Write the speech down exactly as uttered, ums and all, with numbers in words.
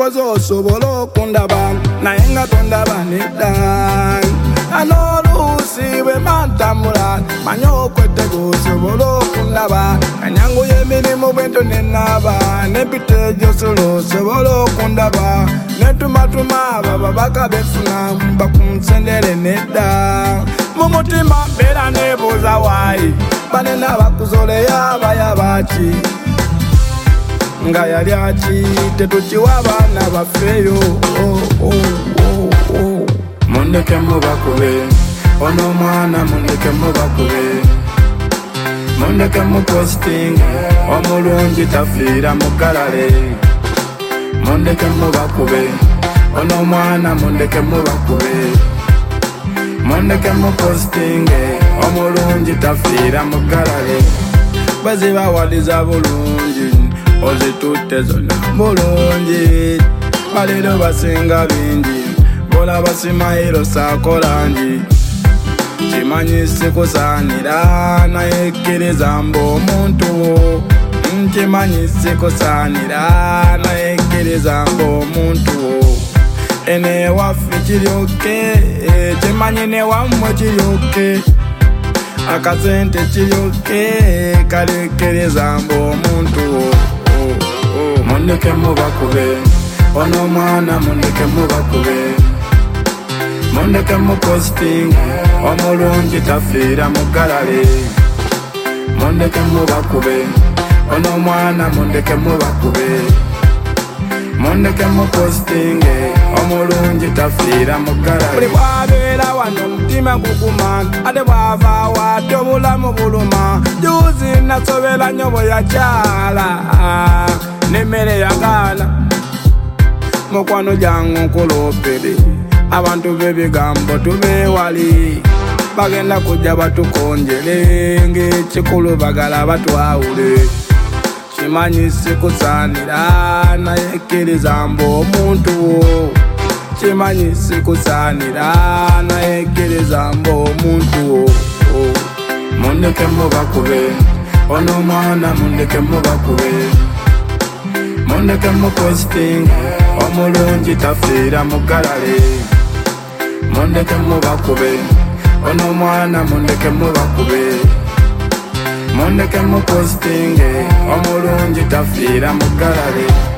kozo osobola okundaba naye nga tondaba nedda anoluusi bwe mantambula manya okwetega osobola okundaba kanyangu y'emirimu bwento nenaba nepita egyosolo osobola okundaba netumatuma bababaka befuna bakunsendere nedda mu mutima beera nebuuza waayi banena bakuzoleya bayabaki nga yali aki tetukiwa abaana baffeeyo mundeke mubakube ono omwana mundeke mubakube mundeke muposting omulungi tafiira mukalale mundeke mubakube ono omwana mundeke mubakube mundeke muposting omulungi tafiira mukalale bazibawaliza bulungi ozitutte zonna bulungi baliro basinga bingi bola basimayiro sakolangi kimanyi sikusaanira naye kkiriza mbu omuntu nkimanyi sikusaanira naye kkiriza mbu omuntu ene ewaffe kiryoke kimanyi newammwe kiryoke akasente kiryoke kalekereza mbu omuntu mundeke mubakube ono omwana mundeke mubakube mundeke muposting omulungi tafiira mugalale mundeke mubakube ono omwana mundeke mubakube mundeke muposting omulungi tafiira mugalale buli bwabeera wano omutima guguma ate bwava wadde obulamu buluma juzi nasobera nnyo bwe yakyala n'emmere yagaana mukwano gyange nkulopere abantu b'ebigambo tubeewali bagenda kujja batukonjere ng'ekikulu bagala batwawule kimanyi sikusaanira naye kkiriza mbu omuntu kimanyi sikusaanira naye kkiriza mbu omuntu mundeke mubakube ono omwana mundeke mubakube mundeke muposting omulungi tafiira mugalale mundeke mubakube ono omwana mundeke mubakube mundeke muposting omulungi tafiira mugalale